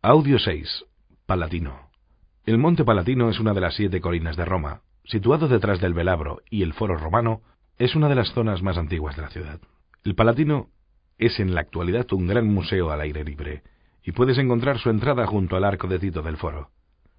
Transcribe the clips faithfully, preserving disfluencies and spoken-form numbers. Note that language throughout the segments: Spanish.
Audio seis. Palatino. El Monte Palatino es una de las siete colinas de Roma. Situado detrás del Velabro y el Foro Romano, es una de las zonas más antiguas de la ciudad. El Palatino es en la actualidad un gran museo al aire libre, y puedes encontrar su entrada junto al arco de Tito del Foro.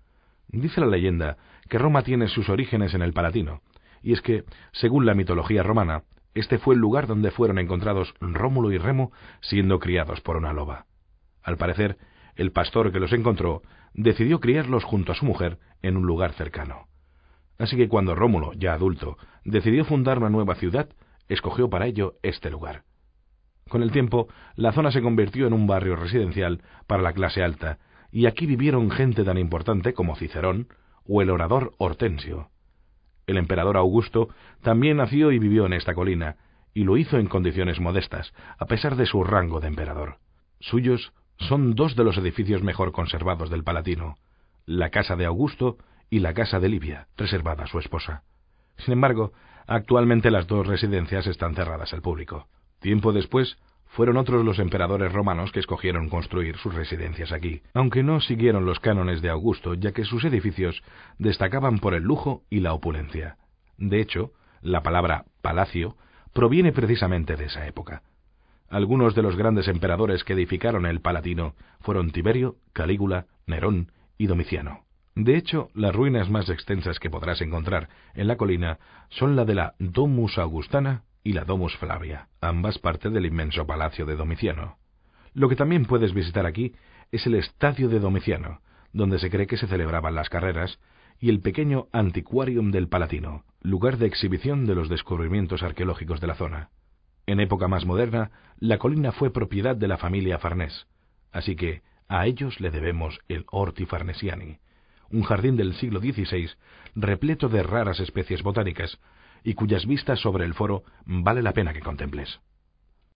Dice la leyenda que Roma tiene sus orígenes en el Palatino, y es que, según la mitología romana, este fue el lugar donde fueron encontrados Rómulo y Remo siendo criados por una loba. Al parecer, el pastor que los encontró decidió criarlos junto a su mujer en un lugar cercano. Así que cuando Rómulo, ya adulto, decidió fundar una nueva ciudad, escogió para ello este lugar. Con el tiempo, la zona se convirtió en un barrio residencial para la clase alta, y aquí vivieron gente tan importante como Cicerón o el orador Hortensio. El emperador Augusto también nació y vivió en esta colina, y lo hizo en condiciones modestas, a pesar de su rango de emperador. Suyos son dos de los edificios mejor conservados del Palatino, la casa de Augusto y la casa de Livia, reservada a su esposa. Sin embargo, actualmente las dos residencias están cerradas al público. Tiempo después, fueron otros los emperadores romanos que escogieron construir sus residencias aquí, aunque no siguieron los cánones de Augusto, ya que sus edificios destacaban por el lujo y la opulencia. De hecho, la palabra palacio proviene precisamente de esa época. Algunos de los grandes emperadores que edificaron el Palatino fueron Tiberio, Calígula, Nerón y Domiciano. De hecho, las ruinas más extensas que podrás encontrar en la colina son la de la Domus Augustana y la Domus Flavia, ambas parte del inmenso palacio de Domiciano. Lo que también puedes visitar aquí es el Estadio de Domiciano, donde se cree que se celebraban las carreras, y el pequeño Antiquarium del Palatino, lugar de exhibición de los descubrimientos arqueológicos de la zona. En época más moderna, la colina fue propiedad de la familia Farnés, así que a ellos le debemos el Orti Farnesiani, un jardín del siglo dieciséis repleto de raras especies botánicas y cuyas vistas sobre el foro vale la pena que contemples.